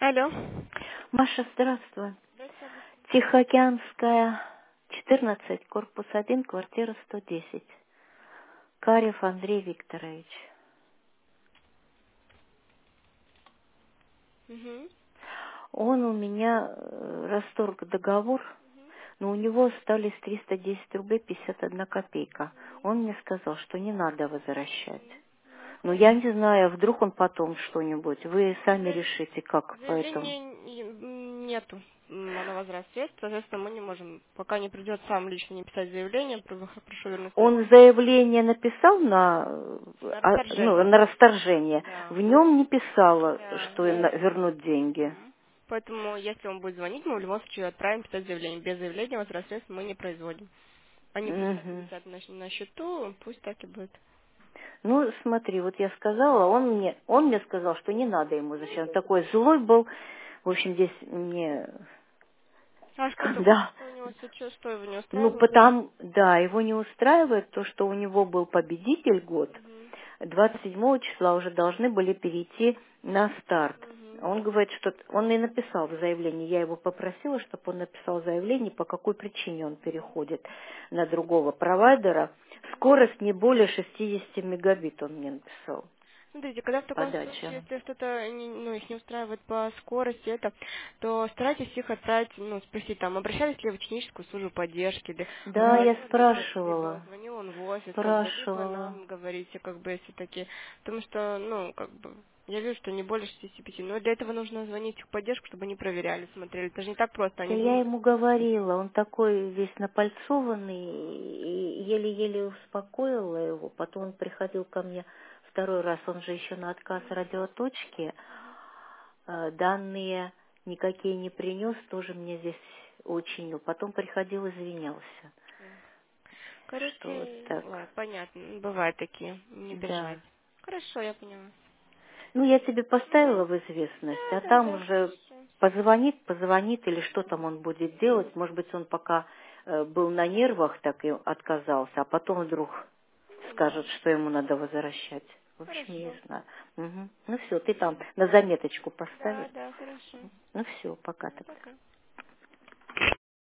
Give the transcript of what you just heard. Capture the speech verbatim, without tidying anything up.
Алло. Маша, здравствуй. Здравствуйте. Тихоокеанская, четырнадцать, корпус один, квартира сто десять. Карев Андрей Викторович. Угу. Он у меня э, расторг договор, но у него остались триста десять рублей пятьдесят одна копейка. Он мне сказал, что не надо возвращать. Но я не знаю, вдруг он потом что-нибудь. Вы сами решите, как поэтому. Заявления н- нету м, на возврат средств, соответственно, мы не можем, пока не придет сам лично не писать заявление, про- прошу вернуть средства. Он заявление написал на, э, На а, ну, расторжение. на расторжение. Да. В нем не писало, Да, что да. на- вернуть деньги. Мгм. Поэтому, если он будет звонить, мы в любом случае отправим писать заявление. Без заявления возврат средств мы не производим. Они пусть так и Мгм. висят на, щ- на счету, пусть так и будет. Ну, смотри, вот я сказала, он мне, он мне сказал, что не надо ему зачем. Такой злой был. В общем, здесь мне, А что такое? да. Что у него сейчас, что его не Ну, устраивает? потому, да, его не устраивает то, что у него был победитель год. Угу. двадцать седьмого числа уже должны были перейти на старт. Угу. Он говорит, что он и написал в заявлении. Я его попросила, чтобы он написал заявление, по какой причине он переходит на другого провайдера. Скорость не более шестьдесят мегабит он мне написал. Смотрите, когда в таком случае, Подача. если что-то не- ну, их не устраивает по скорости, это, то старайтесь их отправить, ну, спросить там, обращались ли вы в техническую службу поддержки, или Да, я говорил ли, либо спрашивала. звонил он в офис, как бы, либо Спрашивала. нам говорите, как бы, если такие, потому что, ну, как бы, я вижу, что не более шестидесяти пяти, но для этого нужно звонить в поддержку, чтобы они проверяли, смотрели, это же не так просто, Да они я будут... ему говорила, он такой весь напальцованный, и еле-еле успокоила его. Потом он приходил ко мне второй раз, он же еще на отказ радиоточки. Э, Данные никакие не принес, тоже мне здесь очень. Но потом приходил, извинялся, что вот Короче, так. ладно, понятно, бывают такие, не Да. переживайте. Хорошо, я поняла. Ну, я тебе поставила в известность, Да, а да, там да, уже хорошо. позвонит, позвонит, или что там он будет делать. Может быть, он пока э, был на нервах, так и отказался, а потом вдруг скажет, что ему надо возвращать. В общем, не Хорошо. знаю. Мгм. Ну все, ты там на заметочку Да, поставь. да, хорошо. Ну все, пока Ну, тогда. пока.